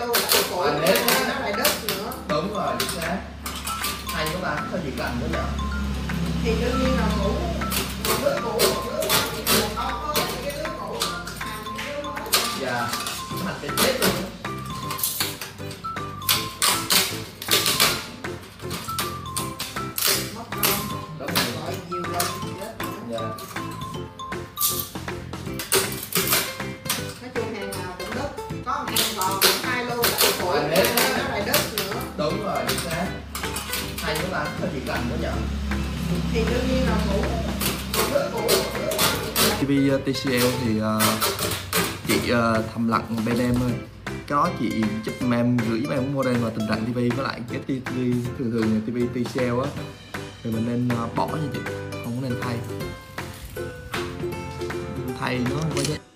luôn lại củi nó lại đất nữa. Đúng rồi, chính xác. Hay quá ta, sao chị cần nữa vậy? Thì đương nhiên là cũ, một đứa cũ, một đứa con mới, thì cái đứa cũ hàng cái đứa mới. Dạ, thành cái chết luôn. Mất công, Đúng rồi. gọi nhiều lần chết nữa. Dạ. Nói chung hàng nào cũng đất, có một hàng còn hai lô lại củi nó lại đất nữa. Đúng rồi, chính xác. Hay quá ta, sao chị cần nữa vậy? Thì đương nhiên là cũ, một đứa cũ, một đứa TV TCL thì chị thầm lặng bên em thôi. Cái đó chị giúp em gửi em model vào tình trạng TV với lại cái TV thường TV TCL á thì mình nên bỏ nha chị, không có nên thay nó không có giá